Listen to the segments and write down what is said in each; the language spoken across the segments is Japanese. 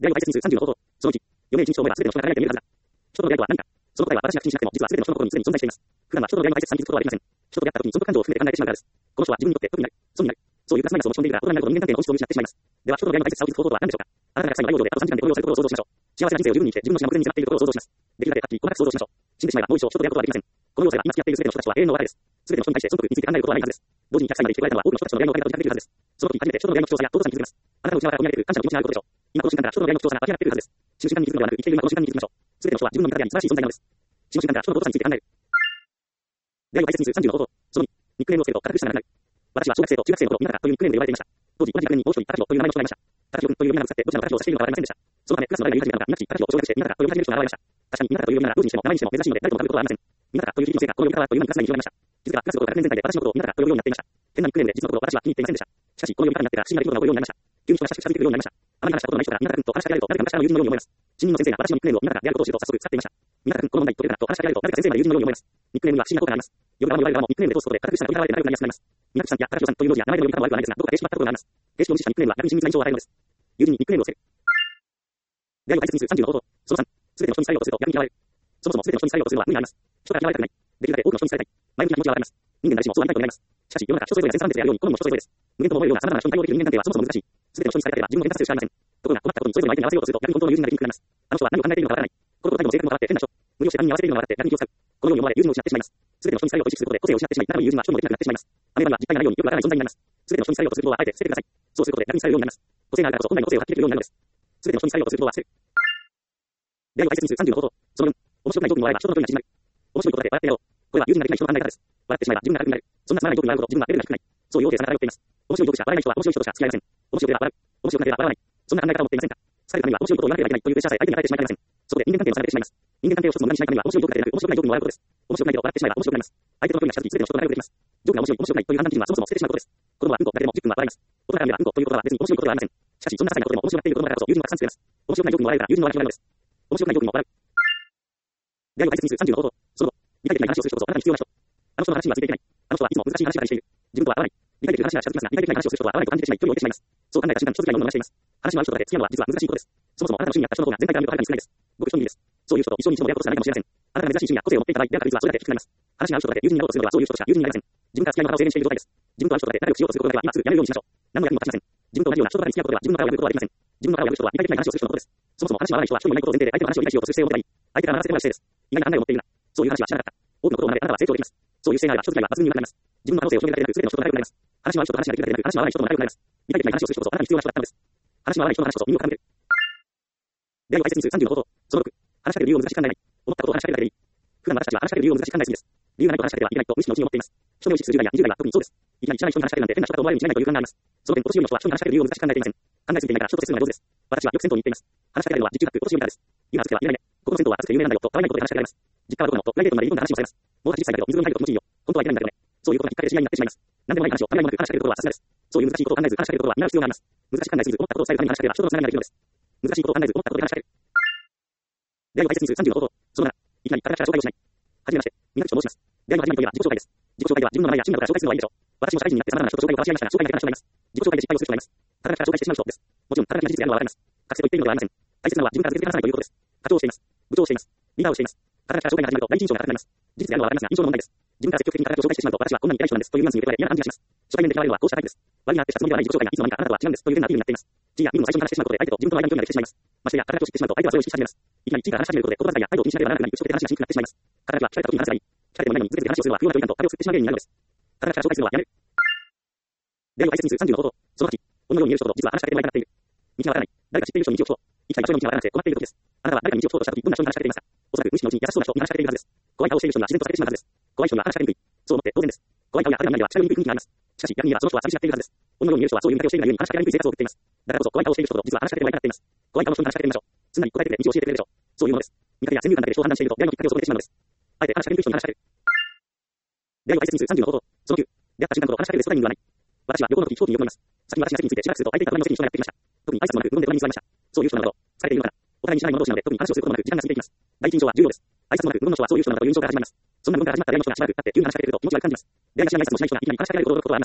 である解説に数30の方法。その1、余命一日と思えば全ての人が輝いて見えるはずだ。人との出会いとは何か。その答えは私が口にしなくても、実は全ての人の心に常に存在しています。普段は人との出会いの大切さに気づくことはできません。人と出会った時に損得感情を含めて考えてしまうからです。この人は自分にとって得になる、損になる。そういうプラスマイナスを持ち込んでいるが、大人になると人間関係の本質を見失ってしまいます。では、人との出会いの大切さを気づく方法とは何でしょうか。あなたが最後の大量であと3時間で動揺することを想像しましょう。幸せな人生を十分に生きて、自分の死が目前に迫っていることを想像します。できるだけはっきり細かく想像しましょう。死んでしまえばもう一度人と出会うことはできません。この要素が今付き合っている全ての人たちは永遠の別れです。全ての人に対して損得について考えることはないはずです。同時に100歳まで生きてこられたのは多くの人たちの出会いのおかげだと自覚できるはずです。その時初めて人との出会いの貴重さや尊さに気づきます。あなたの内側から込み上げてくる感謝の気持ちがあることでしょう。今この瞬間から人との出会いの貴重さが湧き上がっているはずです。死ぬ瞬間に気づくのではなく、生きている今この瞬間に気づきましょう。全ての人は自分の味方であり素晴らしい存在なのです。死ぬ瞬間から人の尊さについて考える。出会いを大切にする30の方法。その2、ニックネームをつけると堅苦しさがなくなる。私は小学生と中学生の頃、皆というニックネームで呼ばれていました。当時同じ学年にもう一人、高木という名前もしていました。高木という呼び名が使って、どちらの高木を指しているのかわかりませんでした。そのため、クラスの誰が言い始めたのか、皆高木を省略して、皆という呼び始める人が現れました。確かに、皆という呼び名が同時にしても名前にしても珍しいので、誰とも被ることはありません。皆という響きのせいか、この呼び方はという名にクラス内に広がりました。気づけば、クラスのことが学年全体で私のことを皆というようになっていました。変なニックネームで、実のことを私は気に入っていませんでした。しかし、この呼び方になってから不思議な出来事が起こるようになりました。急に人が親しく近づいてくるようになりました。あまり話したことのない人から皆君と話しかけられると、誰か昔からの友人のように思います。新任の先生が私のニックネームを皆であることを知ると早速使っていました。皆君、この問題というかと話しかけられると、誰か先生まで友人のように思います。ニックネームには不思議な効果があります。呼ぶ側も言われる側もニックネームで通すことで、堅苦しさが呼び払われて仲良くなりやすくなります。皆さんや高木さんという文字や名前の呼び方は悪くはないですが、どこかでしまったことがあります。形式を無視したニックネームは逆に親密な印象を与えるのです。友人にニックネームをつける。出会いを大切にする30の方法。その3、すべての人に伝えようとすると逆に嫌われる。そもそもすべての人に伝えようとするのは無理があります。人から嫌われたくない。できるだけ多くの人に伝えたい。前向きな気持ちはわかります。人間誰しもそうありたいと願います。しかし、世の中人それぞれ千差万別であるように、好みも人それぞれです。無限とも思えるような様々な人に対応できる人間関係はそもそも難しい。すべての人に伝えたければ自分の選択肢を知られません。ところが困ったことにそれぞれの相手に合わせようとすると逆に本当の友人ができにくくなります。あの人は何を考えているのかわからない。このこと何も正確も分かって変な人。無理をして他人に合わせているのが分かって逆に気を使う。このように思われ友人を失ってしまいます。すべての人に伝えようと意識することで個性を失ってしまい、仲のいい友人は人もできなくなってしまいます。アメリカには実体がないようによくわからない存在になります。すべての人に伝えようとすることはあえて捨ててください。そうすることで逆に伝えるようになります。個性があるからこそ本来の個性を発揮できるようになるのです。すべての人に伝えようとすることは捨てる。出会いを大切にする30の方法。その4、面白くないトークに笑えば人との距離が縮まる。面白いことで笑ってやろう。これは友人ができない人の考え方です。笑ってしまえば自分が楽になる。そんなつまらないトークに笑うほど自分はレベルが低くない。そういう大手さが漂っています。面白いトークしか笑えない人は面白い人としか付き合いません。面白ければ笑う。面白くなければ笑わない。そんな考え方を持っていませんか。伝えるためには面白いことを言わなければいけないというプレッシャーさえ相手に与えてしまいけません。そこで人間関係をされてしまいます。人間関係を一つの無駄にしないためには面白いトークだけでなく面白くないトークにも笑うことです。面白くないけど笑ってしまえば面白くなります。相手との距離が近づき全ての人と仲良くできます。ジョークが面白い面白くないという判断基準はそもそも捨ててしまうことです。子供はうんこだけでも10分は笑います。大人から見ればうんこということは別に面白いことではありません。しかしそんな些細なことでも面白がっている子供だからこそ友人は拡散しています。面白くないトークにも笑えるから友人の笑いが広がるのです。面白くないトークにも笑う。出会いを大切にする30の方法。その後、理解できない話をする人こそあなたに必要な人。あの人の話にはついていけない。あの人はいつも難しい話ばかりしている。自分とは合わない。理解できる話が近づきますが、理解できない話をする人は合わないと感じてしまい、距離を置いてしまいます。そう考えた瞬間に人付き合いの無駄しています。話の合う人だけ付き合うのは実は難しいことです。そもそもあなたの趣味に合った人の方が全体から見るとはるかに少ないです。ごく一握りです。そういう人と一緒に一緒に盛り上がることしかないかもしれません。あなたが珍しい趣味や個性を持っていた場合、出会った率はそれだけ低くなります。話が合う人だけ友人になろうとするのはそういう人としか友人になりません。自分から付き合いの幅を制限している状態です。自分と合う人だけ仲良くしようとすることだけは今すぐやめるようにしましょう。何の役にも立ちません。自分と同じような人とかに付き合うことでは自分の腹を破ることはできません。自分の腹を破る人は理解できない話をする人のことです。そもそも話の合わない人は人にないことを前提で相手の話を理解しようとする姿勢を持っていたり、相手から学ばせてもらう姿勢です。意外な考えを持っているな。そういう話はしなかった。多くのことを学べあなたは成長できます。そういう姿勢があれば人付き合いは抜群に良くなります。自分の可能性を広げられる全ての人と仲良くなります。話の合う人と話ができるだけでなく、話の合わない人とも仲良くなります。理解できない話をする人こそあなたに必要な人だったのです。話の合わない人の話こそ耳を傾ける。出会いを大切にする30の方法。その6、話しかける理由を難しく考えない。思ったことを話しかけるだけでいい。普段私たちは話しかける理由を難しく考えすぎです。理由がないと話しかけてはいけないと無意識のうちに思っています。人目を意識する10代や20代は特にそうです。いきなり知らない人に話しかけるなんて変な人だと思われるに違いないという考えがあります。その点、お年寄りの人は人に話しかける理由を難しく考えていません。考えすぎていないから人と接するのが上手です。私はよく銭湯に行っています。話しかけられるのは実中学お年寄りからです。今預けは言えないね。ここの銭湯は預け有名なんだよと可愛いことで話しかけられます。実家はどこなのとプライベートまでいろんな話をされます。もう80歳だけど水風呂に入ると気持ちいいよ。本当はいけないんだけどね。そういうことがきっかけで知り合いになってしまいます。何でもない話をためらいもなく話しかけることはさすがです。そういう難しいことを考えず話しかけることは見習う必要があります。難しく考えすぎず思ったことを伝えるために話しかければ人とのつながりができるのです。難しいことを考えず思ったことで話しかける。出会いを大切にする30の方法。その7、いきなり誰かから紹介をしない。はじめまして、宮口と申します。出会いの始まりといえば自己紹介です。自己紹介では自分の名前や趣味などから紹介するのはいいでしょう。私も社会人になって様々な人と紹介を交わし合いましたが、紹介だけが人がいます。自己紹介で失敗をする人がいます。ただから紹介してしまう人です。もちろん、ただから事実やるのは笑います。隠せと言っているのではありません。大切なのは自分から続けて話さないということです。課長をしています。部長をしています。リーダーをしています。ただから紹介が始まると第一印象が高くなります。事実やるのは笑いますが、印象の問題です。自分から積極的に形を紹介してしまうと、私はこんなに偉い人なんですというニュアンスに受け取られ嫌な感じがします。初対面で嫌われるのはこうしたタイプです。悪いなってしたつもりではない自己紹介がいつの間にかあなたは違うんですという変なアピールになっています。地位や身分を最初に話してしまうことで相手と自分との間に距離ができてしまいます。ましてや、形を知ってしまうと相手はそれを意識し始めます。いきなり地位から話し始めることで言葉遣いや態度を気にしなければならなくなり、直接話がしにくくなってしまいます。形は聞かれた時に話せばいい。聞かれてもないのにずけずけ話をするのは不要な距離感と壁を作ってしまう原因になるのです。形から紹介するのはやめる。出会いを大切にする30の方法。その8、鬼のように見える人ほど実は話しかけてもらいたくなっている。道がわからない。誰か知っている人に道を聞こう。一体場所の道がわからなくて困っている時です。あなたは誰かに道を聞こうとした時、どんな人に話しかけていますか。おそらく無意識のうちに優しそうな人に話しかけているはずです。怖い顔をしている人には自然と避けてしまうはずです。怖い人には話しかけにくい。そう思って当然です。怖い顔や派手な目では近寄りにくい雰囲気があります。しかし逆に言えばその人は寂しがっているはずです。鬼のように見える人はそういう見かけをしているがゆえに話しかけられにくい生活を送っています。だからこそ怖い顔をしている人と実は話しかけてもらいたくなっています。怖い顔の人に話しかけてみましょう。つまり答えてくれ、道を教えてくれるでしょう。そういうものです。見かけや先入観だけで人を判断していると出会いのきっかけをそこでしまうのです。あえて話しかけにくい人に話しかける。出会いを大切にする30の方法。その9、出会った瞬間ほど話しかけるベストタイミングはない。私は旅行の時飛行機によく乗ります。先に私が席についてしばらくすると相手が隣の席に人がやってきました。特に挨拶もなく無言で隣に座りました。そういう人なのだと疲れているのかな。お互いに知らない者同士なので特に話をすることもなく時間が過ぎていきます。第一印象は重要です。挨拶もなく無言の人はそういう人なのだという印象から始まります。そんな無言から始まった出会いの人がしばらく経って急に話しかけてくると気持ち悪く感じます。出会いが知らない挨拶もしない人がいきなり話しかけられることを驚くことはありません。少し睨まれてしまいます。時間が経ってからいきなり話しかけるのはタイミングが悪いです。この経験から話しかけるベストのタイミングが分かります。つまり出会ってすぐです。出会いが長く続くと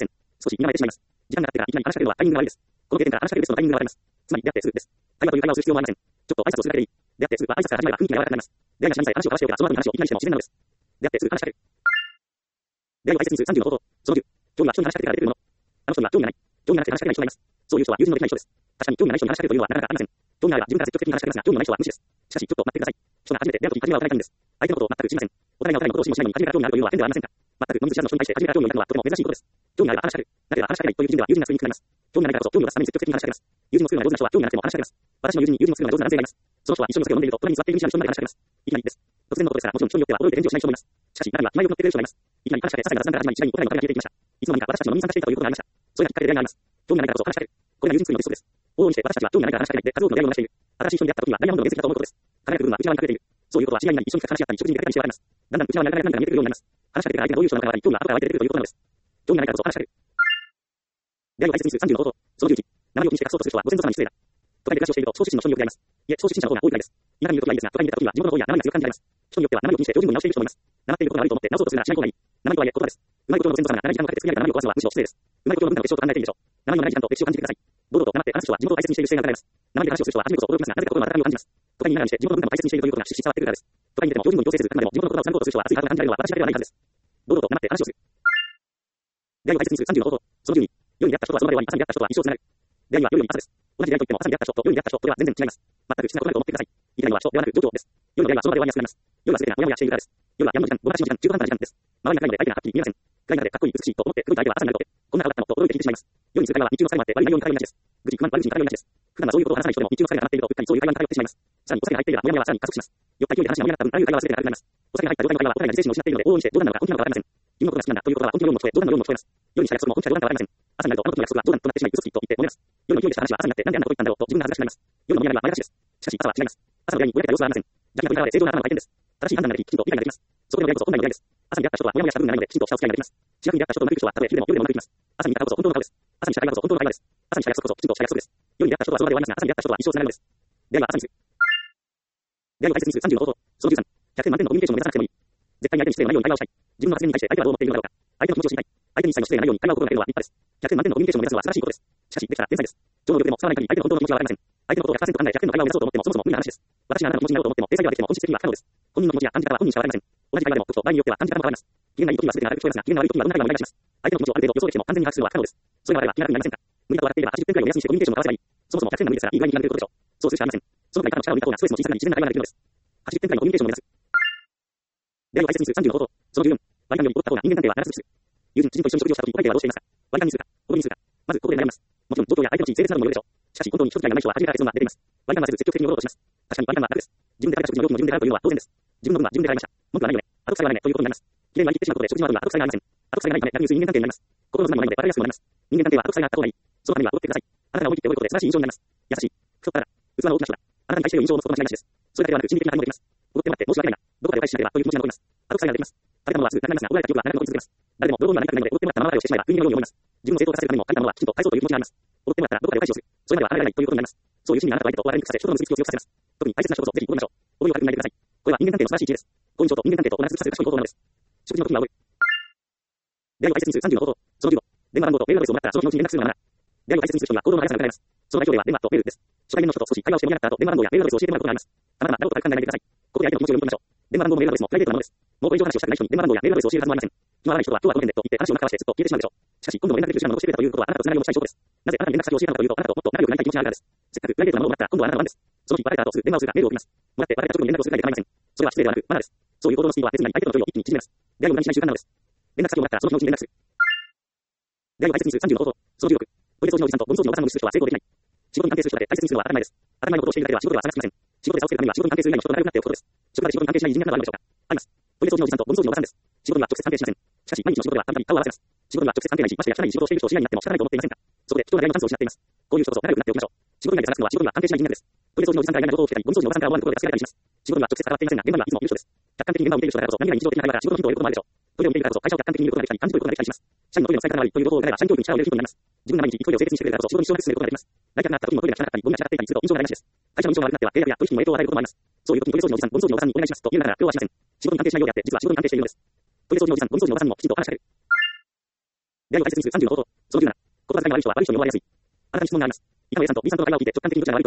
会話という会話をする必要もありません。ちょっと挨拶をするだけでいい。であって、すぐは挨拶から始めれば雰囲気が柔らかくなります。であるし何歳話を交わしておけば、その後に話をいきなりしても自然なのです。であって、すぐ話しかける。である挨拶にする30の方法。その10。興味は人に話しかけてから出てくるもの。あの人には興味がない。興味がなくて話しかけない人がいます。そういう人は友人のできない人です。確かに興味がない人に話しかけるというのはなかなかありません。興味があれば自分から積極的に話しかけますが、興味のない人は無視です。しかし、ちょっと待ってください。人が初めて出会うとき、初めはお互いにです。相手のことを全く知りません。お互いがお互いのことを知りもしないのに初めから興味があるというのは変ではありませんか。全く飲み寿司屋の人に対して初めから興味があるのはとても珍しいことです。興味があれば話しかける。なければ話しかけないという基準では友人が作りにくくなります。興味がないからこそ興味を出すために積極的に話しかけます。友人の作るのが上手な人は興味がなくても話しかけます。私の友人に友人の作るのが上手な男性がいます。その人は一緒にお酒を飲んでいると隣に座っている西の人まで話しかけます。いきなりです。突然のことですから、もちろん人によっては驚いて返事をしない人もいます。しかし、中には気前を乗ってくれる人がいます。いきなり話しかけ、些細な雑談から始まり、次第にお互いの答えが消えていきました。いつの間にか私たちの飲みに参加していたということがありました。それがきっかけで出会いがあります。興味がないからこそ話しかける。これが友人作りの鉄則です。往々にして私たちは興味がないから話しかけないで数多くの出会いを逃している。新しい人に出会った時にはダイヤモンドの原石だと思うことです。輝く部分は内側に隠れている。そういうことは知り合いになり一緒に話し合ったり食事に出かけたりしてはあります。だんだん内側にある何かが見えてくるようになります。話しかけてから相手がどういう人なのかが分かり、興味が後から湧いて出てくるということなのです。興味がないからこそ話しかける。出会いを大切にする30の方法。その11。名前を気にして隠そうとする人はご先祖様に失礼だ。都会で暮らしをしていると少子出身の人によく出会います。いえ、少子出身者の方が多いくらいです。田舎にいるときはいいですが、都会に出たときは地元の方や名前が強く感じられます。人によっては名前を気にして標準語に直している人もいます。習っていることが悪いと思って直そうとするならしない方がいい。名前とはいえ言葉です。うまいことのご先祖様が長い時間をかけて作り上げた名前を壊すのはむしろ失礼です。うまいことの文化の歴史をと考えているでしょう。名前の長い時間と歴史を感じてください。堂々と名前って話す人は地元を大切にしている姿勢が伺えます。名前で話をする人は初めこそ驚きますが、なぜか心の温かみを感じます。都会にいながらにして地元の文化を大切にしているということがしっしり伝わってくるからです。都会にいても標準語に強制せず、あくまでも地元の言葉をつなごうとする人は熱いハートが感じられるのは私だけではないはずです。堂々と名前って話をする。出会いを大切にする30の方法。その12。夜に出会った人とはその場で終わり、朝に出会った人とは一生つながる。出会いは夜より朝です。同じ出会いといっても朝に出会った人と夜に出会った人とは全然違います。全く質なことだと思ってください。言いたいのは人ではなく状況です。夜の出会いはその場で終わりやすくなります。夜は全てがモヤモヤしているからです。夜は闇の時間、ぼらしの時間、中途半端な時間です。周りが暗いので相手がはっきり見えません。暗い中でかっこいい美しいと思って黒い相手は朝になると、こんな顔だったのと驚いて聞いてしまいます。夜にする会話は日中の会話もあって悪い内容に絡みがちです。愚痴、不満、悪口に絡みがちです。普段はそういうことを話さない人でも日中の会が溜まっているとうっかりそういう会話に偏ってしまいます。さらにお酒が入っていればモヤモヤはさらに加速します。酔った勢いで話が盛り上がった分、あらゆる会話は全てが悪くなります。お酒が入った状態の会話はお互いが自制心を失っているので往々にして冗談なのか本気なのかわかりません。君のことが好きなんだということは本気のようにも聞こえ、冗談のようにも聞こえます。夜にした約束も本気か冗談かわかりません。朝になるとあの時の約束は冗談となってしまい嘘つきと言って揉めます。夜の勢いでした話は朝になってなんであんなこと言ったんだろうと自分が恥ずかしくなります。夜の盛り上がりは前がちです。しかし朝は違います。朝の出会いにぼやけた様子はありません。邪気な振り払われ正常な頭の回転です。正しい判断ができ、きちんと理解ができます。そこでの出会いこそ本来の出会いです。朝に出会った人とはモヤモヤした部分がないのできちんとしたお付き合いができます。近くに出会った人とうまくいく人はたとえ昼でも夜でもうまくいきます。朝に出会ったことこそ本当の顔です。朝にした会話こそ本当の会話です。朝にした約束こそきちんとした約束です。夜に出会った人とはその場で終わりますが、朝に出会った人とは一生つながるのです。出会いは朝にする。出会いを大切にする30の方法。その13。100点満点のコミュニケーションを目指さなくてもいい。絶対に相手に失礼のないように会話をしたい。自分の発言に対して相手はどう思っているのだろうか。相手の気持ちを知りたい。相手に一切の失礼がないように会話を心がけるのは立派です。100点満点のコミュニケーションを目指すのは素晴らしいことです。しかし、できたら天才です。超能力でも使わない限り相手の本当の気持ちはわかりません。相手のことを100%考え100点の会話を目指そうと思ってもそもそも無理な話です。私があなたの気持ちになろうと思っても天才ではできても本質的には不可能です。本人の気持ちや感じ方は本人しかわかりません。同じ会話でも時と場合によっては感じ方も変わります。機嫌がいい時は全てが悪く聞こえますが、機嫌が悪い時はどんな会話もお願いします。相手の気持ちをある程度予想できても完全に把握するのは不可能です。そういうのがあれば気が楽になりませんか。無理だと笑っていれば80点くらいを目安にしてコミュニケーションを交わせばいい。そもそも100点が無理ですからいい具合に気が抜けることでしょう。そうするしかありません。そのくらいからの力を抜いた方がストレスも小さくなり自然な会話ができるのです。80点くらいのコミュニケーションを目指す。出会いを大切にする30の方法。その14。割り勘より怒った方が人間関係は長続きする。友人、知人と一緒に食事をした時、お会計はどうしていますか。割り勘にするか、おごりにするか。まず、ここで悩みます。もちろん、状況や相手の地位、性別などもよるでしょう。しかし、本当に人付き合いがない人は初めから結論が出ています。割り勘はせず積極的に物事をします。確かに割り勘は楽です。自分で食べた食事の料金も自分で払うというのは当然です。自分の分は自分で払いました。文句はないよね。後腐れはないねということになります。綺麗に割り切ってしまうことで食事の後には後腐れがありません。後腐れがないため、逆に薄い人間関係になります。心の妻もないので笑いやすくもなります。人間関係は後腐れがあった方がいい。そのためには怒ってください。あなたが思い切って多いことで素晴らしい印象になります。優しい。太ったら、器の大きな人だ。あなたに対している印象を持つこと間違いなしです。それだけではなく、心理的な反応もできます。怒ってもらって申し訳ないな。どこかでお返ししなければという気持ちが残ります。後腐れができます。食べたものはすぐなくなりますが、怒られた記憶は長く残り続けます。誰でも泥棒にはなりたくないので、怒ってもらったまま笑いをしてしまえば、不意のように思います。自分を正当化させるためにも、食べたものはきちんと返そうという気持ちがあります。怒ってもらったらどこかでお返しをする。それまでは離れられないということになります。そういう心理があなたと相手とお笑いにくさせ、人との結びつきを強くさせます。特に大切な人こそぜひ怒りましょう。思いを軽くないでください。これは人間関係の素晴らしい知恵です。好印象と人間関係と同じさせる賢い方法なのです。食事の時には覚え。出会いを大切にする30の方法。その15。電話番号とメールアドレスをもらったらその気持ちに連絡するのはなら。出会いを大切にする人には行動の速さが伺えます。その代表では電話とメールです。初対面の人と少し会話をして盛り上がった後、電話番号やメールアドレスを教えてもらうことがあります。たまたまなろうとか考えないでください。ここで相手の気持ちを読み取りましょう。電話番号もメールアドレスもプライベートなものです。もうこれ以上話をしたくない人に電話番号やメールアドレスを教えるはずもありません。気の合わない人は今日はこの辺でと言って話を中はしてずっと消えてしまうでしょう。しかし今度も連絡できる手段を残してくれたということはあなたとつながりを持ちたい証拠です。なぜあなたに連絡先を教えたのかというとあなたともっと仲良くなりたい気持ちがあるからです。せっかくプライベートなものをもらったら今度はあなたの番です。その日バレた後すぐ電話をするかメールを送ります。もらってバレた直後に連絡をするかで構いません。それは失礼ではなくマナーです。そういう行動のスピードは別になり相手との距離を一気に縮めます。出会いを無駄にしない習慣なのです。連絡先をもらったらその気持ちに連絡する。出会いを大切にする30の方法。その16。トイレ掃除のおじさんとゴミ掃除のおばさんを無視する人は成功できない。仕事に関係する人で大切にするのは当たり前です。当たり前のことをしているだけでは仕事では探しません。仕事で差をつけるためには仕事に関係する以外の人と仲良くなっておくことです。職場で仕事に関係しない人間などあるでしょうか。あります。トイレ掃除のおじさんとゴミ掃除のおばさんです。仕事には直接関係しません。しかし毎日の仕事ではたびたび顔を合わせます。仕事には直接関係ないし、ましてや社内に仕事をしている人を知り合いになっても仕方ないと思っていませんか。そこで人との出会いのチャンスを失っています。こういう人こそ仲良くなっておきましょう。仕事以外で探すのは仕事には関係しない人間です。トイレ掃除のおじさんから意外なことを聞いたり、ゴミ掃除のおばさんから思わぬところで助けられたりします。仕事には直接関わっていませんが、現場にはいつもいる人です。客観的に現場を見ている人だからこそ何が日常的な会話が仕事のヒントを得ることもあるでしょう。トイレを見ているからこそ会社を客観的に見ることができたり、感じ取ることができたりします。社員のトイレの使い方が悪いということを伺えば社員教育に力を入れるヒントになります。自分が毎日トイレを清潔にしてくれるからこそ仕事に支障なく進めることができます。来客があった時にもトイレが汚かったり、ゴミが散らかっていたりすると印象が台無しです。会社の印象が悪くなっては契約や取引にも影響を与えることもあります。そういう時にトイレ掃除のおじさん、ゴミ掃除のおばさんにお願いしますと言いながら今日はしません。仕事に関係しないようであって実は仕事に関係しているのです。トイレ掃除のおじさん、ゴミ掃除のおばさんにもきちんと話しかける。出会いを大切にする30の方法。その17。言葉遣いが悪い人は悪い人に思われやすい。あなたに質問があります。板野 A さんと B さんとの会話を聞いて直感的にどちらが悪いと感じますか。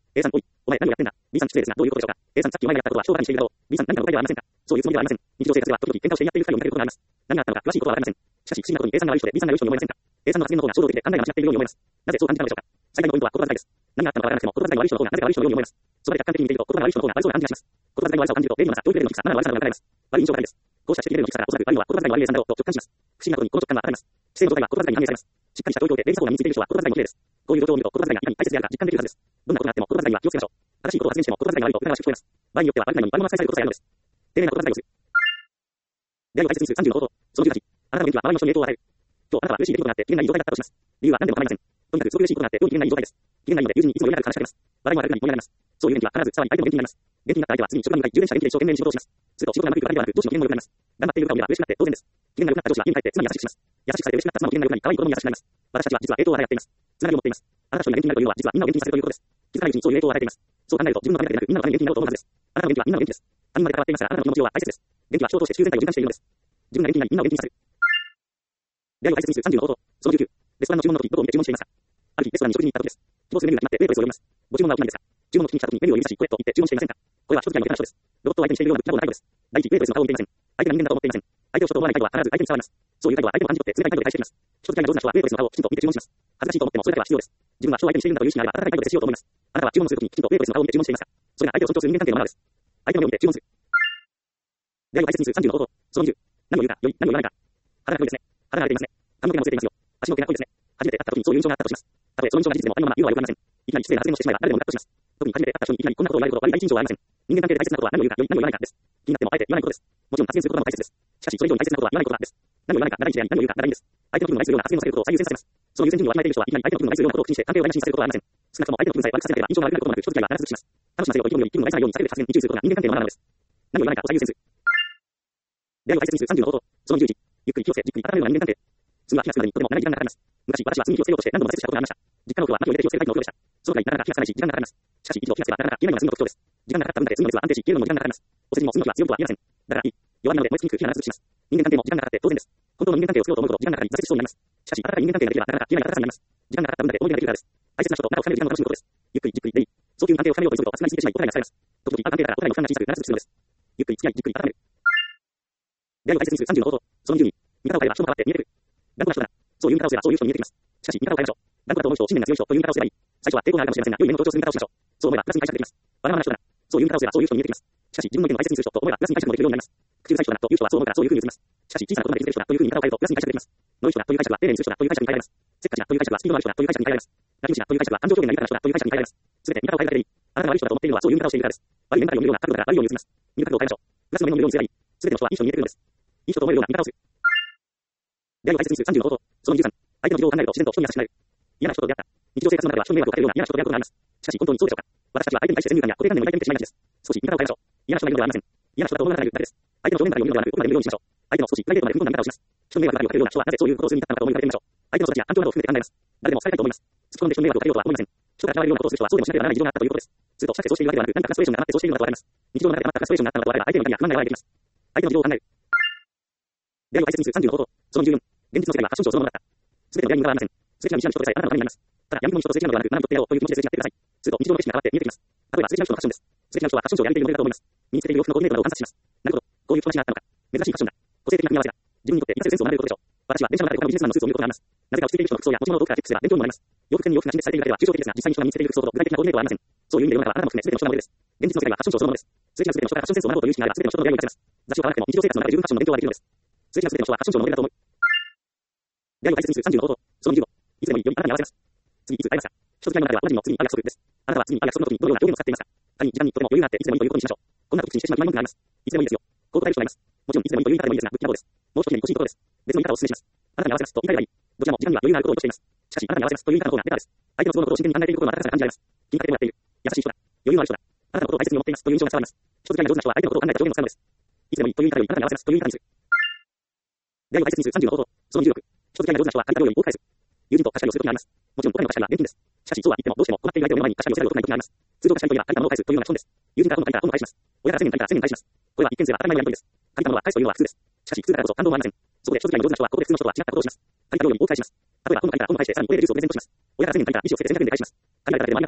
A さん、おい、お前何をやってんだ。B さん、失礼ですが、どういうことでしょうか。A さん、さっきお前がやったことは人をバカにしているだろう。B さん、何かの誤解ではありませんか。そういうつもりではありません。日常生活では時々喧嘩をして言い合っている二人を見かけることがあります。何があったのか詳しいことはわかりません。しかし、不思議なことに A さんが悪い人で B さんが良い人に思えませんか。A さんの発言の方が衝動的で考えが間違っているように思えます。なぜそう感じたのでしょうか。最大のポイントは言葉遣いです。何があったのかわからなくても言葉遣いの悪い人の方がなぜか悪い人のように思えます。そこで客観的に見ていると言葉が悪い人の方が悪そうな感じがします。言葉遣いの悪さを感じると、例のような教育レベルの低さ、なら悪さが分かれます。悪い印象があります。こうした指摘レベルの低さからおそらく悪いのは言葉遣いの悪い A さんだろうと直感します。不思議なことにこの直感が当たります。姿勢の状態は言葉遣いに反映されます。しっかりした教育を受け、礼儀作法が身についている人は言葉遣いの綺麗です。こういう状況を見ると言葉遣いがいかに大切であるか実感できるはずです。どんなことがあっても言葉遣いには気をつけましょう。正しいことを発言しても言葉遣いが悪いと疑わしく聞こえます。場合によっては悪くないのに万物扱いされることさえあるのです。丁寧な言葉遣いをする。出会いを大切にする30の方法。その18。あなたの元気は周りの人に影響を与える。今日あなたは嬉しい出来事があって機嫌がいい状態だったとします。理由は何でも構いません。とにかくすごく嬉しいことがあって良い機嫌がいい状態です。機嫌がいいので友人にいつも余裕がある話しかけます。話題もあるからに盛り上がります。そういう元気は必ずさらに相手も元気になります。元気になった相手は次に職場に向かい充電した元気で一生懸命に仕事をします。すると仕事がうまくいくばかりではなく上司の機嫌も良くなります。頑張っている部下を見れば嬉しくなって当然です。機嫌が良くなった上司は家に帰って妻に優しくします。優しくされて嬉しくなった妻も機嫌が良くなり可愛い子供に優しくなります。私たちは実はとをやっています。つながりを持っています。あなた一人が元気になるというのは実はみんなを元気にさせるということです。気づかないうちにそういうとを与えています。そう考えると自分のためだけでなくみんなのために元気になろうと思うはずです。あなたの元気はみんなの元気です。他人まで関わっていますがあなたの気持ちは大切です。元気は人を通して地球全体を循環しているのです。自分が元気になりみんなを元気にさせる。出会いを大切にする30の方法。その19。レストランの注文の時どこを見て注文していますか。ある日レストランに食事に行った時です。希望するメニューが決まってウェイトレスを呼びます。ご注文は大きいなんですか。注文の時に来た時にメニューを指さしこれと言って注文していませんか。これは人付き合いの下手な人です。ロボットを相手にしているようなぶっきらぼうな態度です。第一、ウェイトレスの顔を見ていません。相手が人間だと思っていません。相手を人と思わない態度は必ず相手に伝わります。そういう態度は相手の感じ取って冷たい態度で返してきます。人付き合いが上手な人はウェイトレスの顔をきちんと見て注文します。恥ずかしいと思ってもそれだけは必要です。自分は人を相手にしているんだという意識があれば温かい態度でしようと思います。あなたは注文する時にきちんとウェイトレスの顔を見て注文していますか。それが相手を尊重する人間関係のマナーです。相手の目を見て注文する。出会いを大切にする30の方法。その20。何を言うか、良い、何を言わないか。腹が黒いですね。腹が荒れていますね。髪の毛がもつれていますよ。足の毛が濃いですね。初めて会った時にそういう印象があったとします。たとえその印象が事実でもありのまま言うのはよくありません。いきなり失礼な発言をしてしまえば誰でもムカッとします。特に初めて会った人にいきなりこんなことを言われるほど悪い第一印象はありません。人間関係で大切なことは何を言うか、良い、何を言わないかです。気になってもあえて言わないことです。もちろん発言することも大切です。しかしそれ以上に大切なことは言わないことです。何を言わないかが第一であり、何を言うかが第二です。相手の気分を害するような発言をさせることを最優先させます。その優先順位をわきまえている人はいきなり相手の気分を害するようなことを口にして関係を台無しにされることはありません。少なくとも相手の気分さえ悪くさせなければ印象が悪くなることもなく人付き合いは必ずします。楽しませようと意気込みより気分を害さないように避ける発言に注意することが人間関係のマナーなのです。何を言わないかを最優先する。出会いを大切にする30の方法。その21。ゆっくり気をつけ、じっくり温めるような人間関係。すぐは気がつくまでにとても長い時間がかかります。昔、私は炭に気をつけようとして何度も挫折したことがありました。実家の夫は薪を入れて気をつけるタイプの夫でした。そのくらいなかなか気がつかないし、時間がかかります。しかし、一度気がつけばなかなか消えないのが炭の特徴です。時間がかかった分だけ炭の熱は安定し、消えるのも時間がかかります。お世辞も炭の火は強くとは言えません。だからいい。弱いので燃え尽きにくい火が必ずします。人間関係も時間がかかって当然です。本当の人間関係を作ろうと思うと時間がかかり挫折しそうになります。しかし、温かい人間関係ができればなかなか消えない温かさになります。時間がかかった分だけ思い出ができるからです。大切な人と仲を深める時間を楽しむことです。ゆっくりじっくりでいい。早急に関係を深めようと急ぐと熱くなりすぎてしまい、お互いが疲れます。時々関係からお互いの負担が小さくならずするのです。ゆっくり付き合い、じっくり温める。出会いを大切にする30の方法。その20に。見方を変えば人も変わって見えてくる。頑固な人だな。そういう見方をすればそういう人に見えてきます。しかし、見方を変えましょう。頑固だと思う人を信念が強い人という見方をすればいい。最初は抵抗があるかもしれませんが、良い面を強調する見方をしましょう。そう思えばプラスに解釈できます。わがままな人だな。そういう見方をすればそういう人に見えてきます。しかし、自分の意見を大切にする人と思えばプラスに解釈もできるようになります。口うるさい人だなという人はそう思うからそういうふうに映ります。しかし、小さなことまで気づける人だというふうに見方を変えるとプラスに解釈できます。ノイ人だという解釈は丁寧にする人だという解釈に変えられます。せっかちだという解釈はスピードのある人だという解釈に変えられます。ラテン士だという解釈は感情表現が豊かな人だという解釈に変えられます。すべて見方を変えるだけでいい。あなたが悪い人だと思っているのはそういう見方をしているからです。悪い面ばかりを見るような角度から悪いように映ります。見る角度を変えましょう。プラスの面を見るようにすればいい。すべての人はいい人に見えてくるのです。いい人と思えるような見方をする。出会いを大切にする30の方法。その23。相手の事情を考えると自然と人に優しくなる。嫌な人と出会った。日常生活の中では人に迷惑をかけるような嫌な人と出会うことがあります。しかし本当にそうでしょうか。私たちは相手に対して先入観や固定観念を抱いてみてしまいがちです。少し見方を変えましょう。嫌な人がいるのではありません。嫌な人だと思わなくなるだけです。相手の正面から読むのではなく、奥まで見るようにしましょう。相手の少しプライベートまで踏み込んだ見方をします。人の迷惑ばかりをかけるような人はなぜそういうことをするに至ったのかと思い浮かべてみましょう。相手の育ちや環境などを含めて考えます。誰でも伝えたいと思います。突っ込んで人の迷惑をかけようとは思いません。人が嫌われるようなことをする人はそうでもしなければならない事情があったということです。すると、したってそうしているわけではなく、何かフラストレーションがあってそうしているのだと思われます。日常の中で余ったフラストレーションがあったのだとあれば、相手の怒りや不満が和らいできます。相手の事情を考える。出会いを大切にする30の方法。その14。現実の世界はファッションショーそのものだった。すべての出会いに無駄はありません。素敵な見知らぬ人でさえあなたのためになります。ただ、闇雲の人と素敵なのではなく、何とってやろうという気持ちですれ違ってください。すると、日常の景色が変わって見えてきます。例えば、素敵な人のファッションです。素敵な人はファッションショーをやりているモデルだと思います。身につけている洋服のコーディネートなどを観察します。なるほど。こういう気持ちがあったのか。珍しいファッションだ。個性的な組み合わせだ。自分にとって見せるセンスを学べることでしょう。私は電車の中で他のビジネスマンのスーツを見ることがあります。なぜか落ち着いている人の服装や持ち物を遠くからチェックすれば勉強にもなります。洋服に洋服が陳列されているだけでは抽象的ですが、実際に人が身につけている服装と具体的なコーディネートはありません。そういう意味で世の中はあなたも含め全ての人のモデルです。現実の世界はファッションショーそのものです。素敵な全ての人からファッションセンスを学ぼうという意識があれば全ての人の出会いを生かせます。雑誌を買わなくても日常生活の中で十分ファッションの勉強ができるのです。素敵な全ての人はファッションショーのモデルだと思う。出会いを大切にする30の方法。その25。いつでもいいよりあなたに合わせます。次いつ会えますか。人付き合いの中では個人の次に会う約束です。あなたは次に会う約束の時にどのような表現を使っていますか。他に時間にとても余裕があっていつでもいいということにしましょう。こんなこと口にしてしまう暇文句があります。いつでもいいですよ。こう答える人がいます。もちろんいつでもいいという言い方でもいいですが、ぶっきらぼうです。もう一つに欲しいことです。別の言い方をお勧めします。あなたに合わせますと言い換えればいい。どちらも時間には余裕があることを意図しています。しかし、あなたに合わせますという言い方の方がベターです。相手の都合のことを真剣に考えていることの温かさが感じられます。気にかけてもらっている。優しい人だ。余裕のある人だ。あなたのことを大切に思っていますという印象が伝わります。人付き合いが上手な人は相手のことを考えた表現を使うのです。いつでもいいという言い方よりあなたに合わせますという言い方にする。出会いを大切にする30の方法。その26。人付き合いが上手な人は借りた料理を多く返す。友人と貸し借りをするときがあります。もちろんお金の貸し借りは現金です。しかしそうは言ってもどうしても困っている相手を目の前に貸し借りをせざるを得ないときがあります。通常貸し借りといえば借りたものを返すというような基本です。友人から今度借りたら今度返します。親から1000円借りたら1000円返します。これは一見すれば当たり前のやり取りです。借りたものは返すというのは普通です。しかし普通だからこそ感動もありません。そこで人付き合いの上手な人はここで普通の人とは違ったことをします。借りた料理を多く返します。例えば今度借りたら今度返してさらに超えるジュースをプレゼントします。親から1000円借りたら利子をつけて1500円で返します。借りられただけで満足ないことです。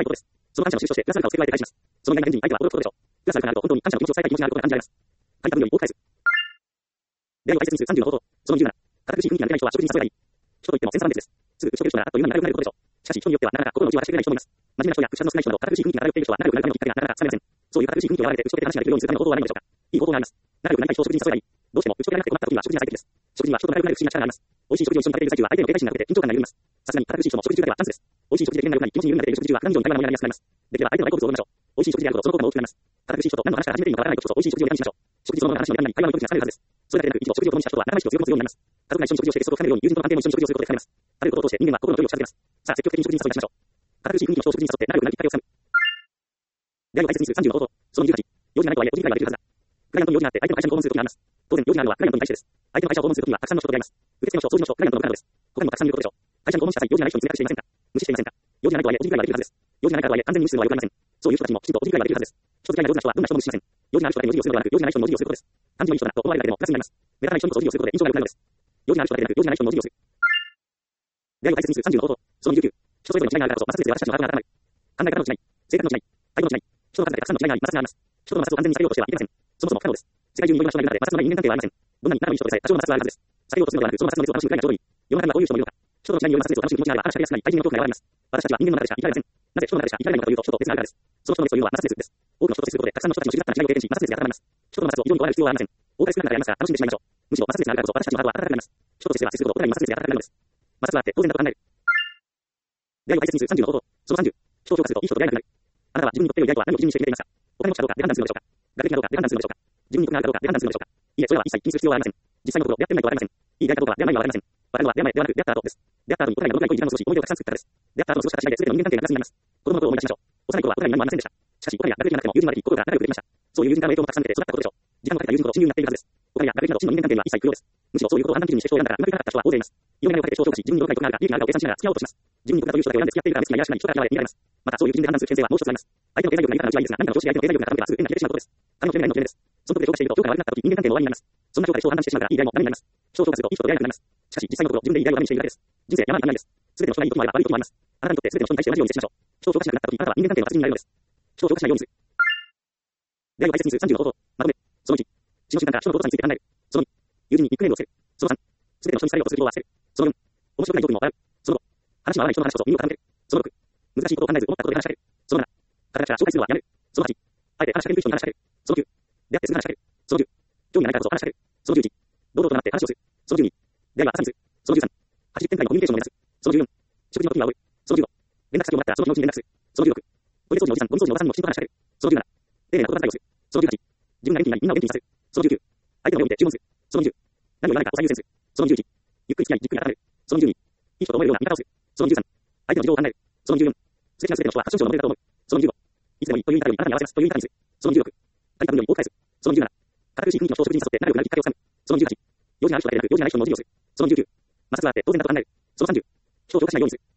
その感謝の印として、プラスアルファを付け加えて返します。その意外な返事に相手は驚くことでしょう。プラスアルファがあると本当に感謝の気持ちを伝えたい気持ちがあることが感じられます。書いた文より多く返す。出会いを大切にする30の方法。その27。堅苦しい雰囲気が抜けない人は食事に誘えばいい。人といっても千差万別です。すぐ打ち解ける人ならあっという間に仲良くなることでしょう。しかし人によってはなかなか心の内を明かしてくれない人もいます。真面目な人や口数の少ない人など堅苦しい雰囲気が漂っている人は仲良くなるためのきっかけがなかなかつかめません。そういう堅苦しい雰囲気を和らげて打ち解けて話ができるようにするための方法はないのでしょうか。いい方法があります。仲良くなりたい人を食事に誘えばいい。どうしても打ち解けられなくて困った時には食事が最適です。食事には人と仲良くなる不思議な力があります。美味しい食事を一緒に食べている最中は相手への警戒心が出て緊張感が緩みます。さすがに堅苦しい人も食事中だけはチャンスです。美味しい食事で機嫌が良くなり気持ちに緩みが出ている食事中は普段以上に会話の盛り上がりやすくなります。できれば相手の大好物を覚えましょう。美味しい食事であるほどその効果も大きくなります。堅苦しい人と何の話から始めていいのかわからない時こそ美味しい食事を選びしましょう。食事そのものの話のネタになり会話の糸口がつかめるはずです。それだけでなく一度食事を共にした人は仲間意識を強く持つようになります。家族が一緒に食事をして結束を深めるように友人との関係も一緒に食事をすることで深めます。食べることを通して人間は心の距離を近づけます。さあ積極的に食事に誘い出しましょう。堅苦しい雰囲気の人を食事に誘って仲良くなるきっかけをつかむ。出会いを大切にする30の方法。その28。用事がないとはいえお小遣いはできるはずだ。クライアントに用事があって相手の会社に訪問するときがあります。当然用事があるのはクライアントに対してです。相手の会社を訪問するときにはたくさんの人と出会います。受付の人、掃除の人、クライアントの部下などです。他にもたくさんいることでしょう。会社に訪問した際、用事がない人に冷たくしていませんか？無視していませんか？用事がないとはいえお小遣いはできるはずです。用事がないからとはいえ完全に無視するのは良くありません。そういう人たちにもきちんとお小遣いはできるはずです。人付き合いが上手な人はどんな人も無視しません。用事がある人だけにお辞儀をするのではなく、用事がない人にもお辞儀をすることです。感じのいい人だと思われるだけでもプラスになります。目立たない人にもお辞儀をすることで印象が良くなるのです。用事がある人だけでなく、用事がない人にもお辞儀をする。出会いを大切にする30の方法。その29。人それぞれの違いがあるからこそ、摩擦率や私たちのハードルが上がらない。考え方の違い、性格の違い、態度の違い、人の数だけたくさんの違いがあり、摩擦があります。人との摩擦を完全に避けようとしてはいけません。そもそも不可能です。世界中にいろいろな人がいる中で摩擦のない人間関係はありません。どんなに仲のいい人とでさえ多少の摩擦はあるはずです。避けようとするのではなく、その摩擦の熱を楽しむくらいがちょうどいい。世の中にはどういう人もいるのか。人との違いによる摩擦熱を楽しむ気持ちがあれば話しかけやすくなり、対人の恐怖が和らぎます。私たちは人間の中でしか生きられません。なぜ人の中でしか生きられないのかというと、人と別があるからです。その人の熱というのは摩擦熱です。多くの人と接することで、たくさんの人たちの知り合った違いを経験し、摩擦熱が温まります。人の摩擦を非常に怖がる必要はありません。多かれ少なかれありますが、楽しんでしまいましょう。むしろ摩擦熱があるからこそ、私たちのハートは温かくなります。人と接すれば接するほど、お互いに摩擦熱が温かくなるのです。摩擦はあって当然だと考える。出会いを大切にする30の方法。その30。人を評価するといい人と出会えなくなる。あなたは自分にとって良い出会いとは何を基準にして決めていますか？お金持ちかどうかで判断するのでしょうか？学歴かどうかで判断するのでしょうか？自分に得があるかどうかで判断するのでしょうか？いいえ、それは一切気にする必要はありません。実際のところ、出会ってみないとわかりません。いい出会いかどうかは出会う前にはわかりません。わかるのは出会う前ではなく、出会った後です。出会った後にお互いがどのくらい良い時間を過ごし、思い出をたくさん作ったからです。出会った後の過ごした違いで全ての人間関係がプラスになります。子供の頃を思い出しましょう。幼い頃はお互いに何もありませんでした。しかし、お金や学歴がなくても友人ができ、心が仲良くできました。そういう友人からの影響もたくさん受けて育ったことでしょう。時間をかけた友人と親友になっているはずです。お金や学歴など真の人間関係には一切不要です。むしろそういうことを判断基準にして人を選んだらうまくいかなかった人は大勢います。色々な金をかけて人を評価し、自分にどのくらい得があるか、利益があるかを計算しながら付き合おうとします。自分に得だという人だけを選んで付き合っているから目つきがいやらしくない人から嫌われ逃げられます。また、そういう基準で判断する危険性はもう一つあります。相手の経済力が豊かなうちはいいですが、何かの調子や相手の経済力が傾けばすぐ変に冷えてしまうことです。金の経済の危険です。そのことで評価していると評価が悪くなった時人間関係も終わりになります。そんな評価で人を判断してしまうからいい出会いもダメになります。人を評価するといい人と出会えなくなります。しかし実際のところ自分でいい出会いをダメにしているだけです。人生山あり谷ありです。全ての人がいいこともあれば悪いこともあります。あなたにとって全ての人に対して同じように接しましょう。人を評価しなくなった時あなたは人間関係の達人になれるのです。人を評価しないようにする。出会いを大切にする30の方法。まとめ。その1。死の瞬間から人のことについて考える。その2。友人にニックネームをつける。その3。すべての人に伝えようとすることを忘れる。その4。面白くないトークにも笑う。その5。話の合わない人の話こそ耳を傾ける。その6。難しいことを考えず思ったことで話しかける。その7。体から紹介するのはやめる。その8。あえて話しかける人に話しかける。その9。出会ってすぐ話しかける。その10。興味がないからこそ話しかける。その11。堂々となって話をする。その12。出会いは朝にする。その13。80点台のコミュニケーションを目指す。その14。食事の時には覚える。その15。連絡先をもらったらその気持ちに連絡する。その16。トイレ掃除のおじさん、ゴミ掃除のおばさんにもきちんと話しかける。その17。丁寧な言葉遣いをする。その18。自分が元気になりみんなを元気にさせる。その19。相手の目を見て注文する。その20。何を言わないかを最優先する。その21。ゆっくり付き合い、じっくり温める。その22。いい人と思えるような言い方をする。その23。相手の事情を考える。その24。素敵な全ての人はファッションショーのモデルだと思う。その25。いつでもいいという言い方よりあなたに合わせますという言い方にする。その26。借りた分より多く返す。その27。堅苦しい雰囲気の人を食事に誘って仲良くなるきっかけをつかむ。その28。用事がある人だけでなく用事がない人にも授業する。その29。摩擦があって当然だと考える。その30。人を評価しないようにする。